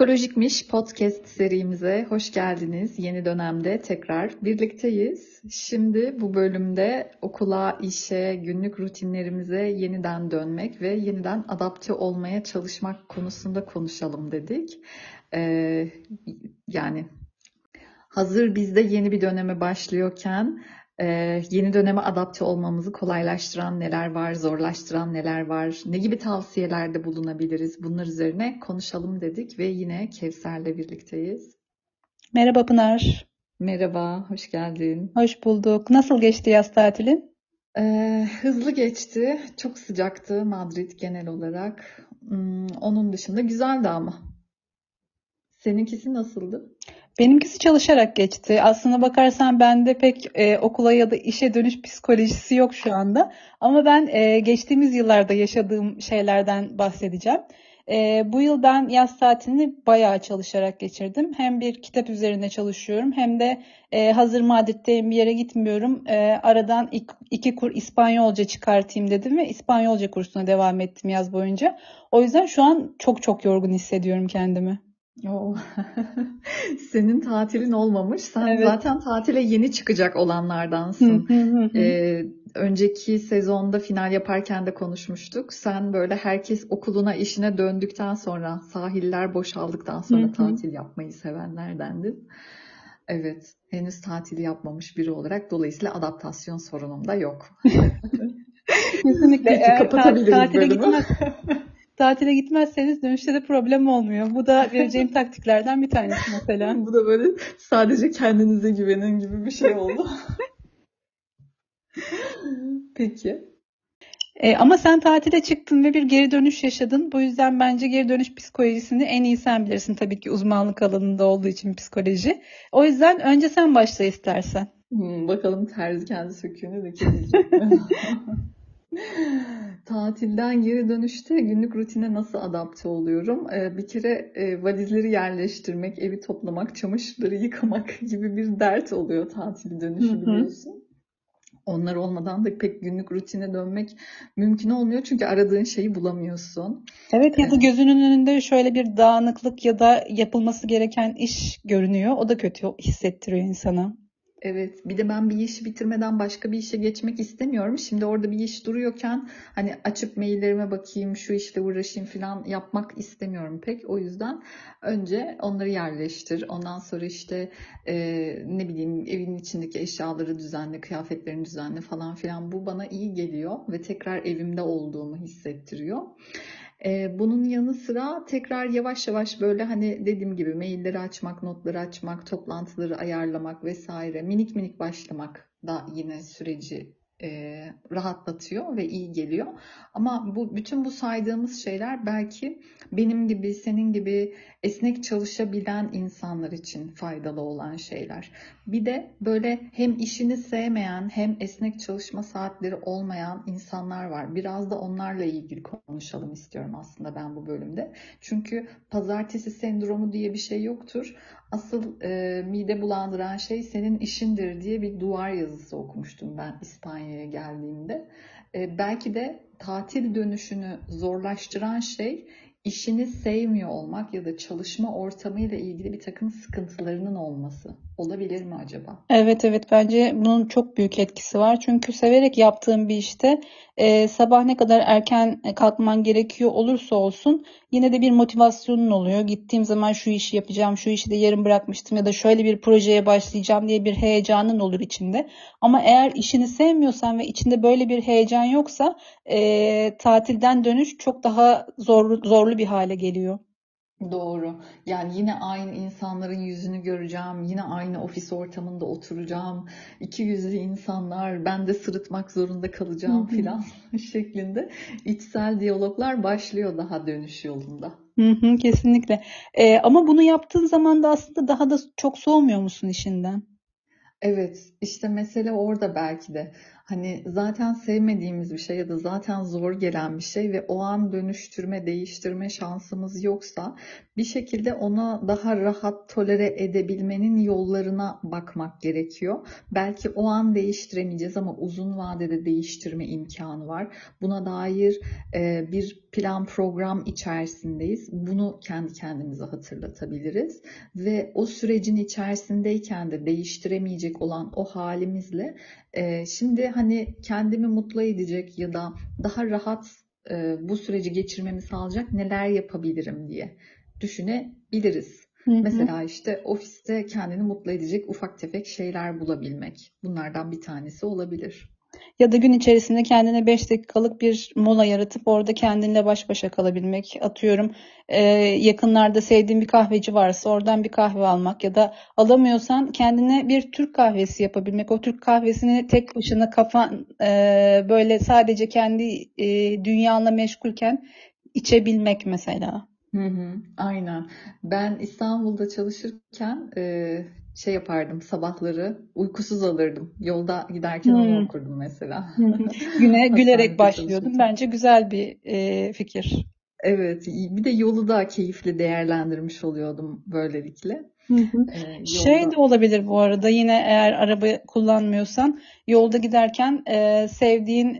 Psikolojikmiş podcast serimize hoş geldiniz. Yeni dönemde tekrar birlikteyiz. Şimdi bu bölümde okula, işe, günlük rutinlerimize yeniden dönmek ve yeniden adapte olmaya çalışmak konusunda konuşalım dedik. Ee, yani hazır bizde yeni bir döneme başlıyorken yeni döneme adapte olmamızı kolaylaştıran neler var, zorlaştıran neler var, ne gibi tavsiyelerde bulunabiliriz? Bunlar üzerine konuşalım dedik ve yine Kevser'le birlikteyiz. Merhaba Pınar. Merhaba, hoş geldin. Hoş bulduk. Nasıl geçti yaz tatilin? Hızlı geçti, çok sıcaktı Madrid genel olarak. Onun dışında güzeldi ama. Seninkisi nasıldı? Benimkisi çalışarak geçti. Aslına bakarsan bende pek okula ya da işe dönüş psikolojisi yok şu anda. Ama ben geçtiğimiz yıllarda yaşadığım şeylerden bahsedeceğim. Bu yıl ben yaz tatilini bayağı çalışarak geçirdim. Hem bir kitap üzerine çalışıyorum hem de hazır Madrid'deyim bir yere gitmiyorum. Aradan iki kur İspanyolca çıkartayım dedim ve İspanyolca kursuna devam ettim yaz boyunca. O yüzden şu an çok çok yorgun hissediyorum kendimi. Oo. Senin tatilin olmamış. Sen Evet. zaten tatile yeni çıkacak olanlardansın. Önceki sezonda final yaparken de konuşmuştuk. Sen böyle herkes okuluna, işine döndükten sonra, sahiller boşaldıktan sonra tatil yapmayı sevenlerdendin. Evet, henüz tatili yapmamış biri olarak dolayısıyla adaptasyon sorunum da yok. Kesinlikle. Peki Eğer kapatabiliriz bölümü. tatile gitmezseniz dönüşte de problem olmuyor. Bu da vereceğim taktiklerden bir tanesi mesela. Bu da böyle sadece kendinize güvenin gibi bir şey oldu. Peki. Ama sen tatile çıktın ve bir geri dönüş yaşadın. Bu yüzden bence geri dönüş psikolojisini en iyi sen bilirsin, tabii ki uzmanlık alanında olduğu için psikoloji. O yüzden önce sen başla istersen. Bakalım terzi kendi söküğünü dikecek mi? Tatilden geri dönüşte günlük rutine nasıl adapte oluyorum? Bir kere valizleri yerleştirmek, evi toplamak, çamaşırları yıkamak gibi bir dert oluyor tatil dönüşü biliyorsun. Onlar olmadan da pek günlük rutine dönmek mümkün olmuyor çünkü aradığın şeyi bulamıyorsun. Evet, ya da gözünün önünde şöyle bir dağınıklık ya da yapılması gereken iş görünüyor. O da kötü hissettiriyor insana. Evet, bir de ben bir işi bitirmeden başka bir işe geçmek istemiyorum. Şimdi orada bir iş duruyorken hani açıp maillerime bakayım, şu işle uğraşayım falan yapmak istemiyorum pek. O yüzden önce onları yerleştir. Ondan sonra işte ne bileyim evin içindeki eşyaları düzenle, kıyafetlerini düzenle falan filan. Bu bana iyi geliyor ve tekrar evimde olduğumu hissettiriyor. Bunun yanı sıra tekrar yavaş yavaş böyle hani dediğim gibi mailleri açmak, notları açmak, toplantıları ayarlamak vesaire minik minik başlamak da yine süreci rahatlatıyor ve iyi geliyor. Ama bütün bu saydığımız şeyler belki benim gibi, senin gibi esnek çalışabilen insanlar için faydalı olan şeyler. Bir de böyle hem işini sevmeyen hem esnek çalışma saatleri olmayan insanlar var. Biraz da onlarla ilgili konuşalım istiyorum aslında ben bu bölümde. Çünkü pazartesi sendromu diye bir şey yoktur. Asıl mide bulandıran şey senin işindir diye bir duvar yazısı okumuştum ben İspanya'ya geldiğimde. Belki de tatil dönüşünü zorlaştıran şey işini sevmiyor olmak ya da çalışma ortamıyla ilgili bir takım sıkıntılarının olması. Olabilir mi acaba? Evet, bence bunun çok büyük etkisi var. Çünkü severek yaptığım bir işte sabah ne kadar erken kalkman gerekiyor olursa olsun yine de bir motivasyonun oluyor. Gittiğim zaman şu işi yapacağım, şu işi de yarım bırakmıştım ya da şöyle bir projeye başlayacağım diye bir heyecanın olur içinde. Ama eğer işini sevmiyorsan ve içinde böyle bir heyecan yoksa tatilden dönüş çok daha zorlu bir hale geliyor. Doğru. Yani yine aynı insanların yüzünü göreceğim, yine aynı ofis ortamında oturacağım, iki yüzlü insanlar, ben de sırıtmak zorunda kalacağım filan şeklinde içsel diyaloglar başlıyor daha dönüş yolunda. Kesinlikle. Ama bunu yaptığın zaman da aslında daha da çok soğumuyor musun işinden? Evet, işte mesele orada belki de. Hani zaten sevmediğimiz bir şey ya da zaten zor gelen bir şey ve o an dönüştürme, değiştirme şansımız yoksa bir şekilde ona daha rahat tolere edebilmenin yollarına bakmak gerekiyor. Belki o an değiştiremeyeceğiz ama uzun vadede değiştirme imkanı var. Buna dair bir plan program içerisindeyiz. Bunu kendi kendimize hatırlatabiliriz ve o sürecin içerisindeyken de değiştiremeyecek olan o halimizle şimdi hani kendimi mutlu edecek ya da daha rahat bu süreci geçirmemi sağlayacak neler yapabilirim diye düşünebiliriz. Hı hı. Mesela işte ofiste kendini mutlu edecek ufak tefek şeyler bulabilmek. Bunlardan bir tanesi olabilir. Ya da gün içerisinde kendine 5 dakikalık bir mola yaratıp orada kendinle baş başa kalabilmek. Atıyorum, yakınlarda sevdiğin bir kahveci varsa oradan bir kahve almak ya da alamıyorsan kendine bir Türk kahvesi yapabilmek. O Türk kahvesini tek başına kafan böyle sadece kendi dünyanla meşgulken içebilmek mesela. Hı hı, aynen. Ben İstanbul'da çalışırken şey yapardım sabahları uykusuz alırdım. Yolda giderken onu Hmm. okurdum mesela. Hı hı. Güne gülerek Hastanede başlıyordum. çalışırken. Bence güzel bir fikir. Evet, bir de yolu da keyifli değerlendirmiş oluyordum böylelikle. Hı hı. Şey de Yolda. olabilir bu arada, yine eğer araba kullanmıyorsan yolda giderken sevdiğin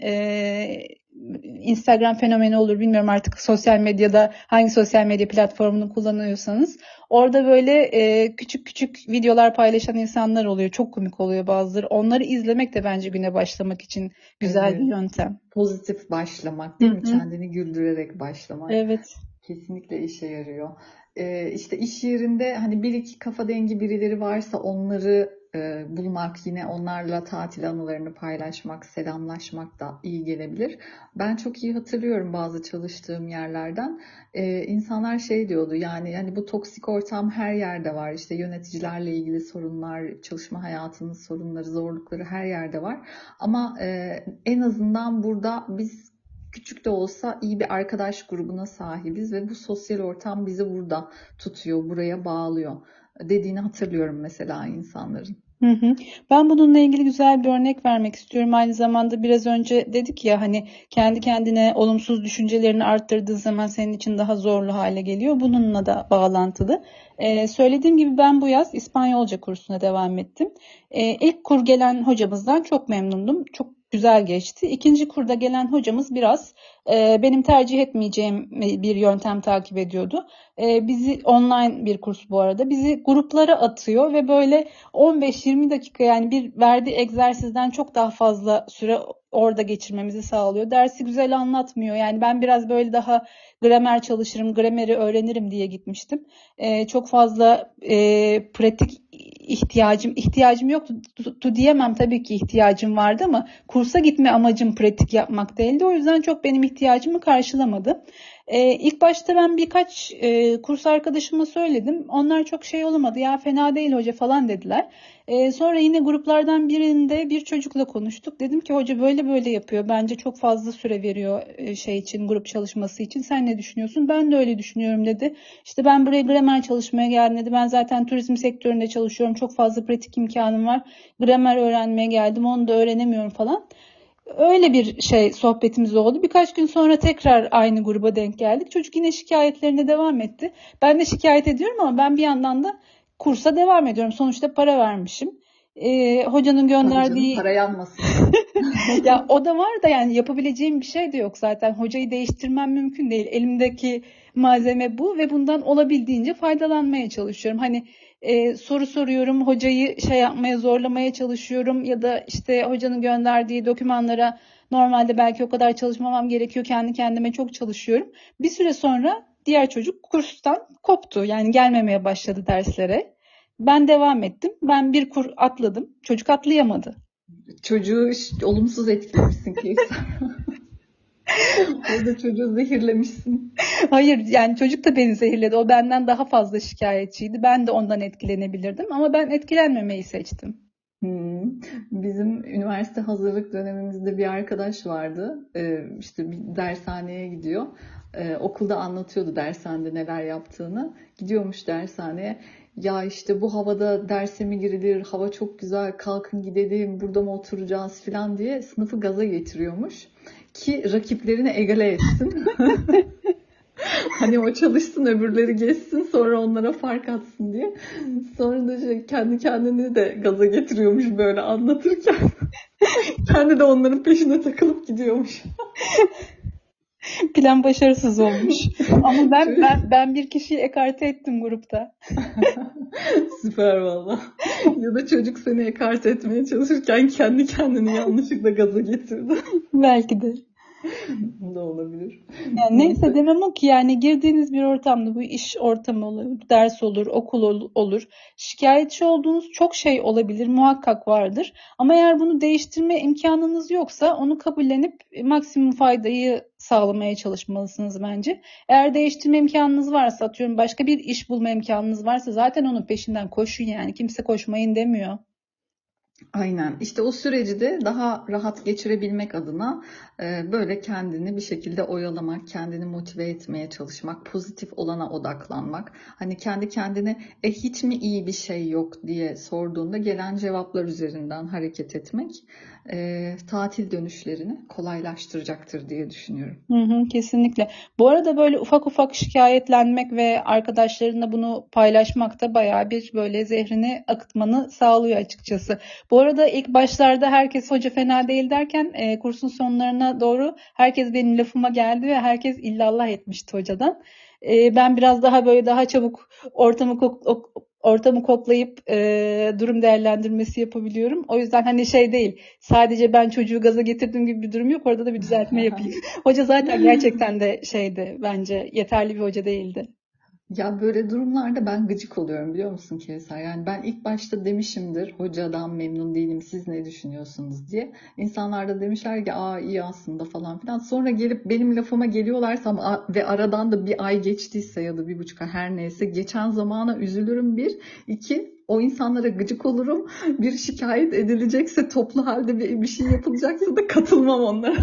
Instagram fenomeni olur, bilmiyorum artık sosyal medyada hangi sosyal medya platformunu kullanıyorsanız, orada böyle küçük küçük videolar paylaşan insanlar oluyor, çok komik oluyor bazıları, onları izlemek de bence güne başlamak için güzel bir Evet, yöntem. pozitif başlamak, Hı değil mi? hı. Kendini güldürerek başlamak. Evet. Kesinlikle işe yarıyor. İşte iş yerinde hani bir iki kafa dengi birileri varsa onları bulmak, yine onlarla tatil anılarını paylaşmak, selamlaşmak da iyi gelebilir. Ben çok iyi hatırlıyorum bazı çalıştığım yerlerden. İnsanlar şey diyordu yani bu toksik ortam her yerde var. İşte yöneticilerle ilgili sorunlar, çalışma hayatının sorunları, zorlukları her yerde var. Ama en azından burada biz küçük de olsa iyi bir arkadaş grubuna sahibiz ve bu sosyal ortam bizi burada tutuyor, buraya bağlıyor dediğini hatırlıyorum mesela insanların. Hı hı. Ben bununla ilgili güzel bir örnek vermek istiyorum. Aynı zamanda biraz önce dedik ya, hani kendi kendine olumsuz düşüncelerini arttırdığın zaman senin için daha zorlu hale geliyor. Bununla da bağlantılı. Söylediğim gibi ben bu yaz İspanyolca kursuna devam ettim. İlk kur gelen hocamızdan çok memnundum. Çok güzel geçti. İkinci kurda gelen hocamız biraz benim tercih etmeyeceğim bir yöntem takip ediyordu. Bizi, online bir kurs bu arada, bizi gruplara atıyor ve böyle 15-20 dakika, yani bir verdiği egzersizden çok daha fazla süre orada geçirmemizi sağlıyor. Dersi güzel anlatmıyor. Yani ben biraz böyle daha gramer çalışırım, grameri öğrenirim diye gitmiştim. Çok fazla pratik ihtiyacım yoktu diyemem. Tabii ki ihtiyacım vardı ama kursa gitme amacım pratik yapmak değildi. O yüzden çok benim ihtiyacımı karşılamadı. İlk başta ben birkaç kurs arkadaşıma söyledim. Onlar çok şey olamadı. Ya fena değil hoca falan dediler. Sonra yine gruplardan birinde bir çocukla konuştuk. Dedim ki hoca böyle böyle yapıyor. Bence çok fazla süre veriyor şey için, grup çalışması için. Sen ne düşünüyorsun? Ben de öyle düşünüyorum dedi. İşte ben buraya gramer çalışmaya geldim dedi. Ben zaten turizm sektöründe çalışıyorum. Çok fazla pratik imkanım var. Gramer öğrenmeye geldim. Onu da öğrenemiyorum falan. Öyle bir şey sohbetimiz oldu. Birkaç gün sonra tekrar aynı gruba denk geldik. Çocuk yine şikayetlerine devam etti. Ben de şikayet ediyorum ama ben bir yandan da kursa devam ediyorum. Sonuçta para vermişim. Hocanın Tabii canım, gönderdiği para yanmasın. ya o da var da, yani yapabileceğim bir şey de yok zaten. Hocayı değiştirmem mümkün değil. Elimdeki malzeme bu ve bundan olabildiğince faydalanmaya çalışıyorum. Hani soru soruyorum, hocayı şey yapmaya, zorlamaya çalışıyorum ya da işte hocanın gönderdiği dokümanlara normalde belki o kadar çalışmamam gerekiyor. Kendi kendime çok çalışıyorum. Bir süre sonra diğer çocuk kurstan koptu. Yani gelmemeye başladı derslere. Ben devam ettim. Ben bir kur atladım. Çocuk atlayamadı. Çocuğu olumsuz etkilemişsin Keyser. Orada çocuğu zehirlemişsin. Hayır, yani çocuk da beni zehirledi. O benden daha fazla şikayetçiydi. Ben de ondan etkilenebilirdim ama ben etkilenmemeyi seçtim. Hmm. Bizim üniversite hazırlık dönemimizde bir arkadaş vardı. İşte bir dershaneye gidiyor. Okulda anlatıyordu dershanede neler yaptığını. Gidiyormuş dershaneye. ya işte bu havada derse mi girilir, hava çok güzel, kalkın gidelim, burada mı oturacağız falan diye sınıfı gaza getiriyormuş. Ki rakiplerini egale etsin. Hani o çalışsın, öbürleri geçsin, sonra onlara fark atsın diye. Sonra da kendi kendini de gaza getiriyormuş böyle anlatırken. Kendi de onların peşine takılıp gidiyormuş. Plan başarısız olmuş. Ama ben bir kişiyi ekarte ettim grupta. Süper valla. Ya da çocuk seni ekart etmeye çalışırken kendi kendini yanlışlıkla gaza getirdi. Belki de. Bu da olabilir. Yani neyse Neyse. demem o ki yani girdiğiniz bir ortamda bu iş ortamı olur, ders olur, okul olur. Şikayetçi olduğunuz çok şey olabilir, muhakkak vardır. Ama eğer bunu değiştirme imkanınız yoksa onu kabullenip maksimum faydayı sağlamaya çalışmalısınız bence. Eğer değiştirme imkanınız varsa, atıyorum başka bir iş bulma imkanınız varsa zaten onun peşinden koşun yani. Kimse koşmayın demiyor. Aynen. İşte o süreci de daha rahat geçirebilmek adına böyle kendini bir şekilde oyalamak, kendini motive etmeye çalışmak, pozitif olana odaklanmak. Hani kendi kendine hiç mi iyi bir şey yok diye sorduğunda gelen cevaplar üzerinden hareket etmek tatil dönüşlerini kolaylaştıracaktır diye düşünüyorum. Hı hı, kesinlikle. Bu arada böyle ufak ufak şikayetlenmek ve arkadaşlarınla bunu paylaşmak da bayağı bir böyle zehrini akıtmanı sağlıyor açıkçası. Bu arada ilk başlarda herkes hoca fena değil derken kursun sonlarına doğru herkes benim lafıma geldi ve herkes illallah etmişti hocadan. Ben biraz daha böyle daha çabuk ortamı koklayıp durum değerlendirmesi yapabiliyorum. O yüzden hani şey değil. Sadece ben çocuğu gaza getirdim gibi bir durum yok. Orada da bir düzeltme yapayım. Hoca zaten gerçekten de şeydi bence yeterli bir hoca değildi. Ya böyle durumlarda ben gıcık oluyorum biliyor musun Kevser? Yani ben ilk başta demişimdir hocadan memnun değilim siz ne düşünüyorsunuz diye. İnsanlar da demişler ki aa iyi aslında falan filan. Sonra gelip benim lafıma geliyorlarsa ve aradan da bir ay geçtiyse ya da 1,5 ay her neyse geçen zamana üzülürüm bir. İki o insanlara gıcık olurum. Bir şikayet edilecekse toplu halde bir şey yapılacaksa da katılmam onlara.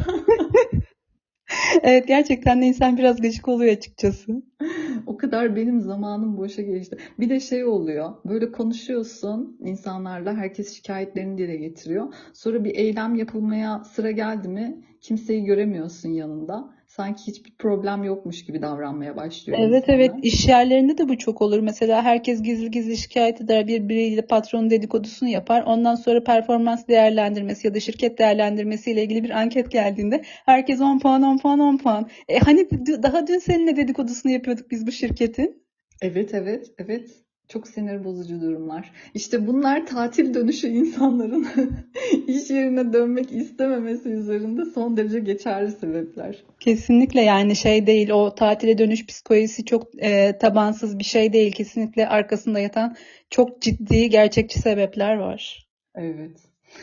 Evet gerçekten de insan biraz gıcık oluyor açıkçası. O kadar benim zamanım boşa geçti. Bir de şey oluyor. Böyle konuşuyorsun insanlarla. Herkes şikayetlerini dile getiriyor. Sonra bir eylem yapılmaya sıra geldi mi kimseyi göremiyorsun yanında. Sanki hiçbir problem yokmuş gibi davranmaya başlıyor Evet evet insanlar. iş yerlerinde de bu çok olur. Mesela herkes gizli gizli şikayet eder, birbiriyle patronun dedikodusunu yapar. Ondan sonra performans değerlendirmesi ya da şirket değerlendirmesi ile ilgili bir anket geldiğinde herkes 10 puan, 10 puan, 10 puan. Hani daha dün seninle dedikodusunu yapıyorduk biz bu şirketin. Evet, evet, evet. Çok sinir bozucu durumlar. İşte bunlar tatil dönüşü insanların iş yerine dönmek istememesi üzerinde son derece geçerli sebepler. Kesinlikle yani şey değil o tatile dönüş psikolojisi çok tabansız bir şey değil. Kesinlikle arkasında yatan çok ciddi gerçekçi sebepler var. Evet.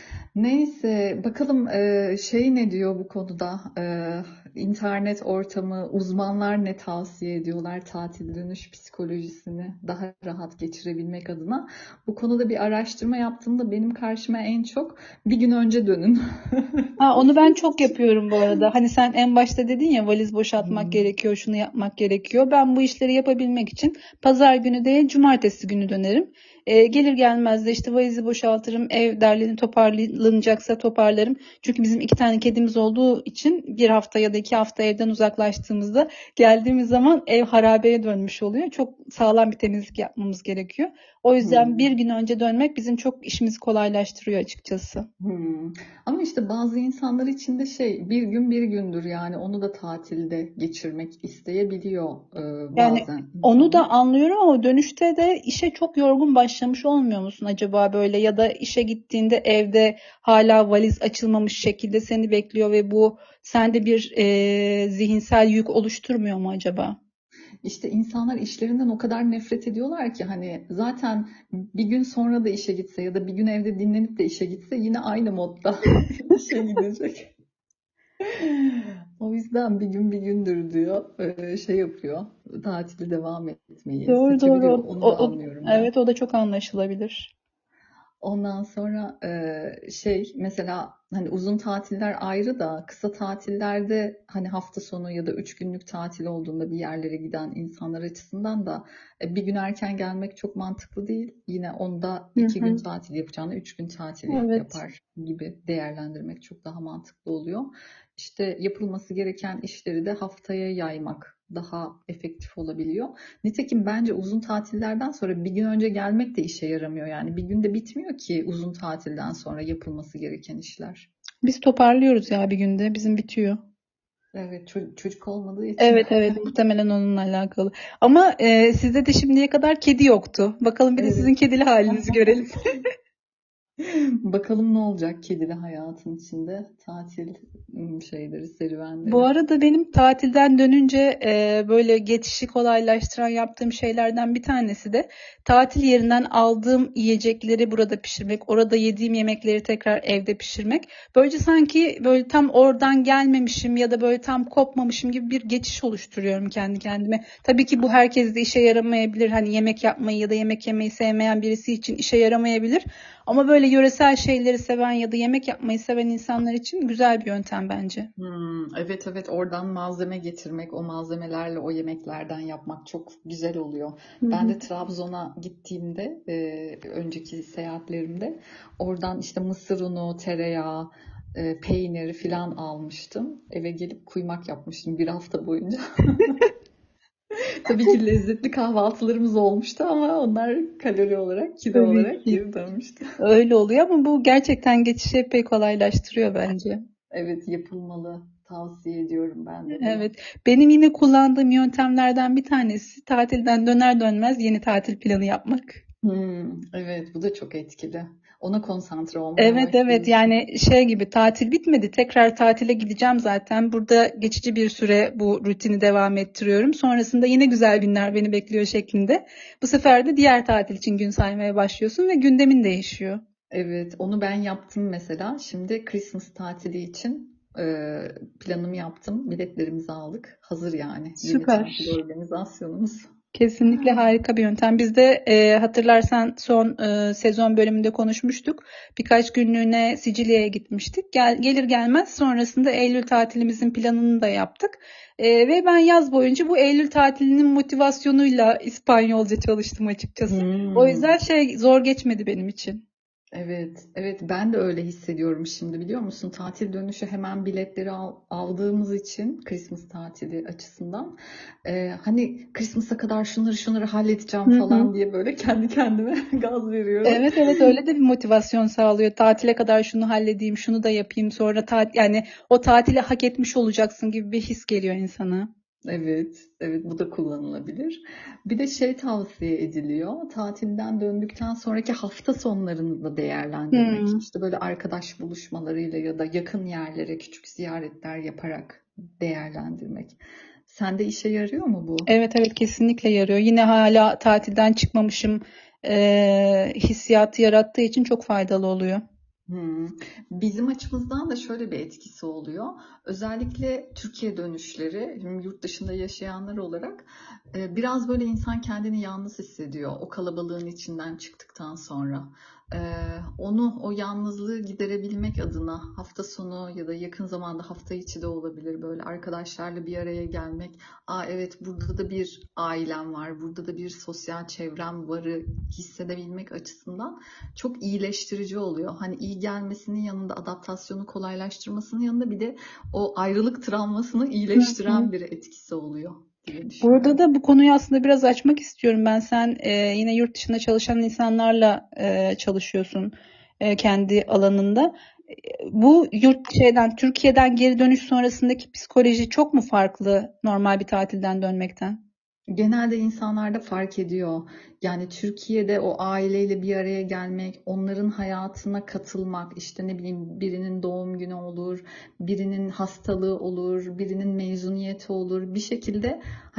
Neyse bakalım şey ne diyor bu konuda. İnternet ortamı uzmanlar ne tavsiye ediyorlar tatil dönüş psikolojisini daha rahat geçirebilmek adına. Bu konuda bir araştırma yaptığımda benim karşıma en çok bir gün önce dönün. Ha, onu ben çok yapıyorum bu arada. Hani sen en başta dedin ya valiz boşaltmak Hmm. gerekiyor, şunu yapmak gerekiyor. Ben bu işleri yapabilmek için pazar günü değil, cumartesi günü dönerim. Gelir gelmez de işte valizi boşaltırım, ev derlenip toparlanacaksa toparlarım. Çünkü bizim 2 tane kedimiz olduğu için bir hafta ya da 2 hafta evden uzaklaştığımızda geldiğimiz zaman ev harabeye dönmüş oluyor. Çok sağlam bir temizlik yapmamız gerekiyor. O yüzden bir Hmm. gün önce dönmek bizim çok işimizi kolaylaştırıyor açıkçası. Ama işte bazı insanlar için de şey bir gün bir gündür yani onu da tatilde geçirmek isteyebiliyor Yani bazen onu da insanlar. anlıyorum ama dönüşte de işe çok yorgun başlamış olmuyor musun acaba böyle ya da işe gittiğinde evde hala valiz açılmamış şekilde seni bekliyor ve bu sende bir zihinsel yük oluşturmuyor mu acaba? İşte insanlar işlerinden o kadar nefret ediyorlar ki hani zaten bir gün sonra da işe gitse ya da bir gün evde dinlenip de işe gitse yine aynı modda işe gidecek. O yüzden bir gün bir gündür diyor, şey yapıyor, tatili devam etmeyi Doğru doğru. seçebiliyor. Onu da anlıyorum ben. Evet o da çok anlaşılabilir. Ondan sonra şey mesela hani uzun tatiller ayrı da kısa tatillerde hani hafta sonu ya da 3 günlük tatil olduğunda bir yerlere giden insanlar açısından da bir gün erken gelmek çok mantıklı değil. Yine onda Hı 2 gün hı. tatil yapacağına 3 gün tatil Evet. yapar gibi değerlendirmek çok daha mantıklı oluyor. İşte yapılması gereken işleri de haftaya yaymak daha efektif olabiliyor. Nitekim bence uzun tatillerden sonra bir gün önce gelmek de işe yaramıyor. Yani bir günde bitmiyor ki uzun tatilden sonra yapılması gereken işler. Biz toparlıyoruz ya bir günde. Bizim bitiyor. Evet, çocuk olmadığı için. Evet evet, muhtemelen onunla alakalı. Ama sizde de şimdiye kadar kedi yoktu. Bakalım bir de sizin Evet. kedili halinizi görelim. Bakalım ne olacak kedili hayatın içinde tatil şeyleri, Bu serüvenleri. arada benim tatilden dönünce böyle geçişi kolaylaştıran yaptığım şeylerden bir tanesi de tatil yerinden aldığım yiyecekleri burada pişirmek, orada yediğim yemekleri tekrar evde pişirmek. Böylece sanki böyle tam oradan gelmemişim ya da böyle tam kopmamışım gibi bir geçiş oluşturuyorum kendi kendime. Tabii ki bu herkes de işe yaramayabilir. Hani yemek yapmayı ya da yemek yemeyi sevmeyen birisi için işe yaramayabilir. Ama böyle yöresel şeyleri seven ya da yemek yapmayı seven insanlar için güzel bir yöntem bence. Evet evet, oradan malzeme getirmek, o malzemelerle o yemeklerden yapmak çok güzel oluyor. Hı Ben hı. de Trabzon'a gittiğimde, önceki seyahatlerimde oradan işte mısır unu, tereyağı, peyniri filan almıştım. Eve gelip kuymak yapmıştım bir hafta boyunca. Tabii ki lezzetli kahvaltılarımız olmuştu ama onlar kalori olarak, kilo Tabii olarak ki. geri dönmüştü. Öyle oluyor ama bu gerçekten geçişi epey kolaylaştırıyor bence. Evet, yapılmalı. Tavsiye ediyorum ben de bunu. Evet. Benim yine kullandığım yöntemlerden bir tanesi tatilden döner dönmez yeni tatil planı yapmak. Evet, bu da çok etkili. Ona konsantre olmaya Evet evet, başlıyorsun. yani şey gibi, tatil bitmedi, tekrar tatile gideceğim zaten, burada geçici bir süre bu rutini devam ettiriyorum, sonrasında yine güzel günler beni bekliyor şeklinde. Bu sefer de diğer tatil için gün saymaya başlıyorsun ve gündemin değişiyor. Evet, onu ben yaptım mesela. Şimdi Christmas tatili için planımı yaptım. Biletlerimizi aldık. Hazır yani. Yeni Süper. tatil organizasyonumuz. Kesinlikle harika bir yöntem. Biz de hatırlarsan son sezon bölümünde konuşmuştuk. Birkaç günlüğüne Sicilya'ya gitmiştik. Gelir gelmez sonrasında Eylül tatilimizin planını da yaptık. Ve ben yaz boyunca bu Eylül tatilinin motivasyonuyla İspanyolca çalıştım açıkçası. O yüzden Hmm. zor geçmedi benim için. Evet, evet, ben de öyle hissediyorum şimdi, biliyor musun? Tatil dönüşü hemen biletleri aldığımız için Christmas tatili açısından hani Christmas'a kadar şunları halledeceğim Hı hı. falan diye böyle kendi kendime gaz veriyorum. Evet evet, öyle de bir motivasyon sağlıyor. Tatile kadar şunu halledeyim, şunu da yapayım, sonra yani o tatili hak etmiş olacaksın gibi bir his geliyor insana. Evet, evet, bu da kullanılabilir. Bir de şey tavsiye ediliyor. Tatilden döndükten sonraki hafta sonlarını da değerlendirmek. Hmm. İşte böyle arkadaş buluşmalarıyla ya da yakın yerlere küçük ziyaretler yaparak değerlendirmek. Sende işe yarıyor mu bu? Evet evet, kesinlikle yarıyor. Yine hala tatilden çıkmamışım hissiyatı yarattığı için çok faydalı oluyor. Hmm. Bizim açımızdan da şöyle bir etkisi oluyor. Özellikle Türkiye dönüşleri, şimdi yurt dışında yaşayanlar olarak biraz böyle insan kendini yalnız hissediyor o kalabalığın içinden çıktıktan sonra. E, o yalnızlığı giderebilmek adına hafta sonu ya da yakın zamanda hafta içi de olabilir, böyle arkadaşlarla bir araya gelmek. Aa evet, burada da bir ailem var, burada da bir sosyal çevrem varı hissedebilmek açısından çok iyileştirici oluyor. Hani iyi gelmesinin yanında, adaptasyonu kolaylaştırmasının yanında bir de o ayrılık travmasını Hı hı. iyileştiren bir etkisi oluyor diye Burada düşünüyorum. da bu konuyu aslında biraz açmak istiyorum ben. Sen yine yurt dışında çalışan insanlarla çalışıyorsun kendi alanında. Bu Türkiye'den geri dönüş sonrasındaki psikoloji çok mu farklı normal bir tatilden dönmekten? Genelde insanlarda fark ediyor. Yani Türkiye'de o aileyle bir araya gelmek, onların hayatına katılmak, işte ne bileyim birinin doğum günü olur, birinin hastalığı olur, birinin mezuniyeti olur. Bir şekilde hani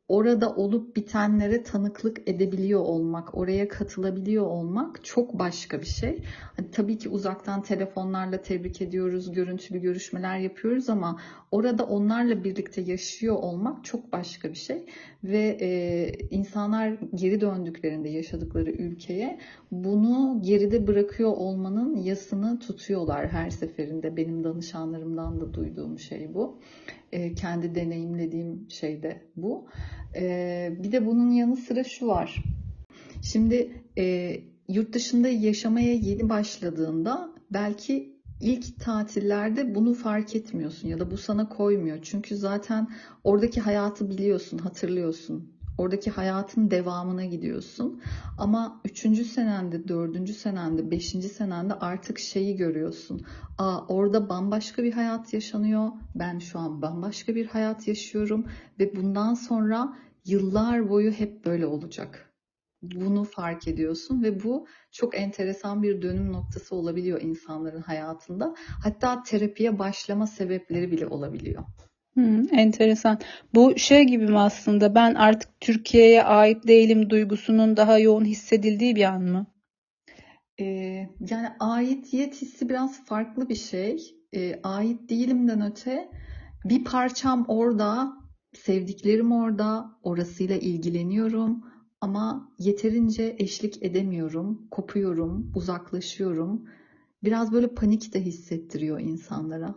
orada olup bitenlere tanıklık edebiliyor olmak, oraya katılabiliyor olmak çok başka bir şey. Hani tabii ki uzaktan telefonlarla tebrik ediyoruz, görüntülü görüşmeler yapıyoruz ama orada onlarla birlikte yaşıyor olmak çok başka bir şey. Ve insanlar geri döndüklerinde yaşadıkları ülkeye bunu geride bırakıyor olmanın yasını tutuyorlar her seferinde. Benim danışanlarımdan da duyduğum şey bu. Kendi deneyimlediğim şey de bu. Bir de bunun yanı sıra şu var. Şimdi yurt dışında yaşamaya yeni başladığında belki ilk tatillerde bunu fark etmiyorsun ya da bu sana koymuyor. Çünkü zaten oradaki hayatı biliyorsun, hatırlıyorsun. Oradaki hayatın devamına gidiyorsun. Ama üçüncü senende, dördüncü senende, beşinci senende artık şeyi görüyorsun. Orada bambaşka bir hayat yaşanıyor. Ben şu an bambaşka bir hayat yaşıyorum ve bundan sonra yıllar boyu hep böyle olacak. Bunu fark ediyorsun ve bu çok enteresan bir dönüm noktası olabiliyor insanların hayatında. Hatta terapiye başlama sebepleri bile olabiliyor. Enteresan. Bu şey gibi mi aslında? Ben artık Türkiye'ye ait değilim duygusunun daha yoğun hissedildiği bir an mı? Yani aidiyet hissi biraz farklı bir şey. Ait değilimden öte bir parçam orada, sevdiklerim orada, orasıyla ilgileniyorum ama yeterince eşlik edemiyorum, kopuyorum, uzaklaşıyorum. Biraz böyle panik de hissettiriyor insanlara.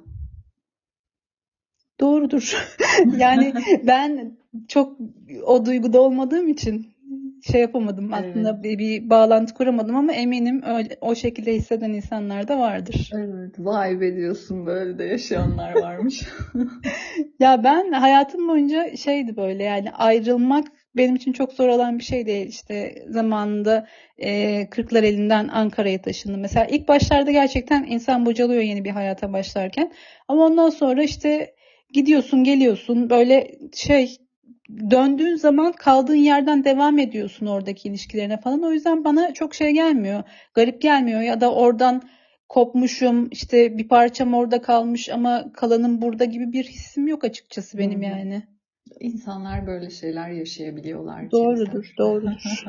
Doğrudur. Yani ben çok o duyguda olmadığım için şey yapamadım Evet, aslında bir bağlantı kuramadım ama eminim öyle, o şekilde hisseden insanlar da vardır. evet. Vay be diyorsun böyle de yaşayanlar varmış. Ya ben hayatım boyunca şeydi böyle yani ayrılmak benim için çok zor olan bir şey değil. İşte zamanında Kırklareli'nden Ankara'ya taşındım. Mesela ilk başlarda gerçekten insan bocalıyor yeni bir hayata başlarken. Ama ondan sonra işte gidiyorsun geliyorsun böyle şey döndüğün zaman kaldığın yerden devam ediyorsun oradaki ilişkilerine falan. O yüzden bana çok şey gelmiyor. Garip gelmiyor ya da oradan kopmuşum işte bir parçam orada kalmış ama kalanım burada gibi bir hissim yok açıkçası Hı benim hı. yani. İnsanlar böyle şeyler yaşayabiliyorlar kimse. Doğrudur, doğrudur.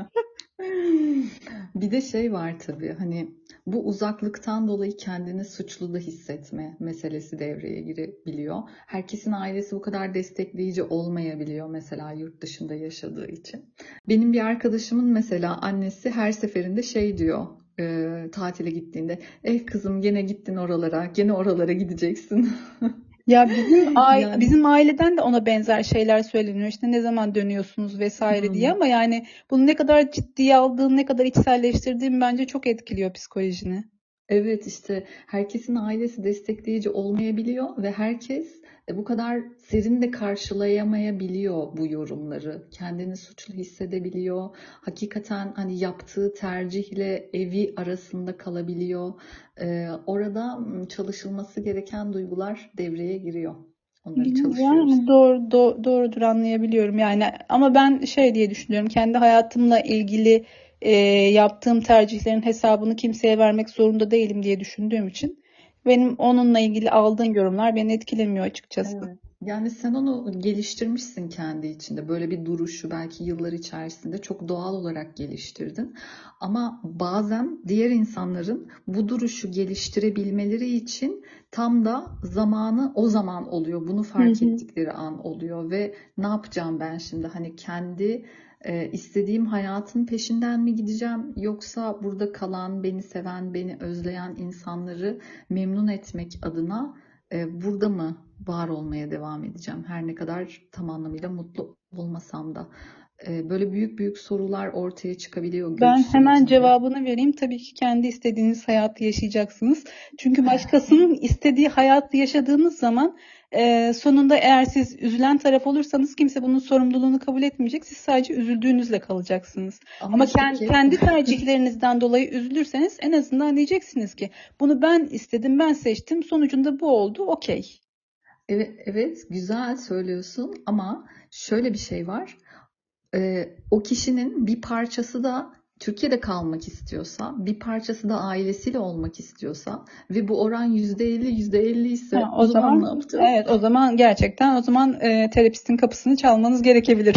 Bir de şey var tabii hani bu uzaklıktan dolayı kendini suçlu da hissetme meselesi devreye girebiliyor. Herkesin ailesi bu kadar destekleyici olmayabiliyor mesela yurt dışında yaşadığı için. Benim bir arkadaşımın mesela annesi her seferinde şey diyor tatile gittiğinde. Kızım gene gittin oralara, gene oralara gideceksin. Ya Yani. bizim aileden de ona benzer şeyler söyleniyor. İşte ne zaman dönüyorsunuz vesaire diye Hmm. ama yani bunu ne kadar ciddiye aldığın, ne kadar içselleştirdiğin bence çok etkiliyor psikolojini. Evet işte herkesin ailesi destekleyici olmayabiliyor ve herkes bu kadar serin de karşılayamayabiliyor bu yorumları. Kendini suçlu hissedebiliyor. Hakikaten hani yaptığı tercihle evi arasında kalabiliyor. Orada çalışılması gereken duygular devreye giriyor. Onları çalışıyoruz. Yani doğrudur anlayabiliyorum yani ama ben şey diye düşünüyorum kendi hayatımla ilgili yaptığım tercihlerin hesabını kimseye vermek zorunda değilim diye düşündüğüm için benim onunla ilgili aldığım yorumlar beni etkilemiyor açıkçası. Evet. Yani sen onu geliştirmişsin kendi içinde. Böyle bir duruşu belki yıllar içerisinde çok doğal olarak geliştirdin. Ama bazen diğer insanların bu duruşu geliştirebilmeleri için tam da zamanı o zaman oluyor. Bunu Hı fark hı. ettikleri an oluyor ve ne yapacağım ben şimdi? Hani kendi istediğim hayatın peşinden mi gideceğim yoksa burada kalan, beni seven, beni özleyen insanları memnun etmek adına burada mı var olmaya devam edeceğim? Her ne kadar tam anlamıyla mutlu olmasam da. Böyle büyük büyük sorular ortaya çıkabiliyor Ben göç hemen sürecinde. cevabını vereyim. Tabii ki kendi istediğiniz hayatı yaşayacaksınız. Çünkü başkasının istediği hayatı yaşadığınız zaman sonunda eğer siz üzülen taraf olursanız kimse bunun sorumluluğunu kabul etmeyecek. Siz sadece üzüldüğünüzle kalacaksınız. Ama Ama işte ki kendi tercihlerinizden dolayı üzülürseniz en azından diyeceksiniz ki bunu ben istedim, ben seçtim. Sonucunda bu oldu. Okey. evet, evet güzel söylüyorsun ama şöyle bir şey var. O kişinin bir parçası da Türkiye'de kalmak istiyorsa, bir parçası da ailesiyle olmak istiyorsa ve bu oran %50 %50 ise Ha, o o zaman ne zaman yapacağız? evet o zaman gerçekten o zaman terapistin kapısını çalmanız gerekebilir.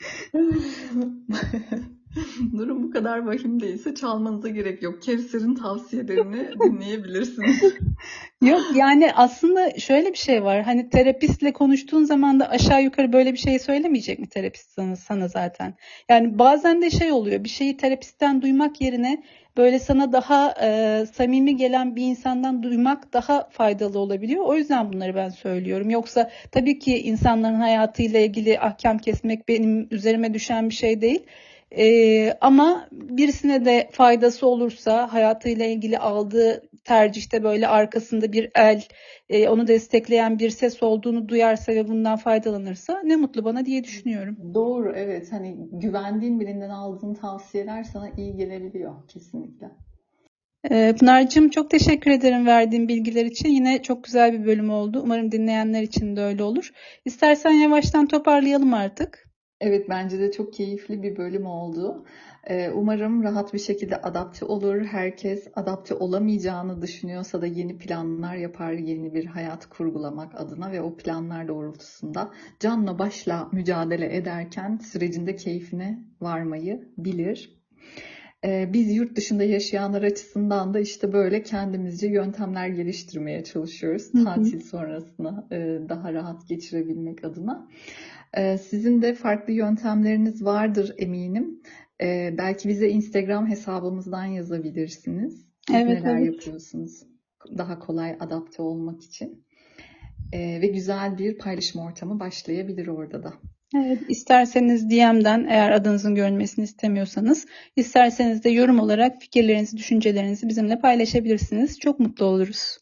Durum bu kadar vahim değilse çalmanıza gerek yok. Kevser'in tavsiyelerini dinleyebilirsiniz. Yok yani aslında şöyle bir şey var. Hani terapistle konuştuğun zaman da aşağı yukarı böyle bir şey söylemeyecek mi terapist sana zaten? Yani bazen de şey oluyor. Bir şeyi terapistten duymak yerine böyle sana daha samimi gelen bir insandan duymak daha faydalı olabiliyor. O yüzden bunları ben söylüyorum. Yoksa tabii ki insanların hayatıyla ilgili ahkam kesmek benim üzerime düşen bir şey değil. Ama birisine de faydası olursa hayatıyla ilgili aldığı tercihte böyle arkasında bir el, onu destekleyen bir ses olduğunu duyarsa ve bundan faydalanırsa ne mutlu bana diye düşünüyorum. Doğru, evet. Hani güvendiğin birinden aldığın tavsiyeler sana iyi gelebiliyor kesinlikle. Pınar'cığım çok teşekkür ederim verdiğin bilgiler için. Yine çok güzel bir bölüm oldu. Umarım dinleyenler için de öyle olur. İstersen yavaştan toparlayalım artık. Evet, bence de çok keyifli bir bölüm oldu. Umarım rahat bir şekilde adapte olur. Herkes adapte olamayacağını düşünüyorsa da yeni planlar yapar, yeni bir hayat kurgulamak adına ve o planlar doğrultusunda canla başla mücadele ederken sürecinde keyfine varmayı bilir. Biz yurt dışında yaşayanlar açısından da işte böyle kendimizce yöntemler geliştirmeye çalışıyoruz. Hı hı. Tatil sonrasını daha rahat geçirebilmek adına. Sizin de farklı yöntemleriniz vardır eminim. Belki bize Instagram hesabımızdan yazabilirsiniz. Siz Evet, neler evet. yapıyorsunuz daha kolay adapte olmak için? Ve güzel bir paylaşım ortamı başlayabilir orada da. Evet, isterseniz DM'den eğer adınızın görünmesini istemiyorsanız, isterseniz de yorum olarak fikirlerinizi, düşüncelerinizi bizimle paylaşabilirsiniz. Çok mutlu oluruz.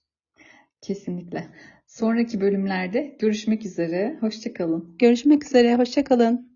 Kesinlikle. Sonraki bölümlerde görüşmek üzere. Hoşça kalın. Görüşmek üzere, hoşça kalın.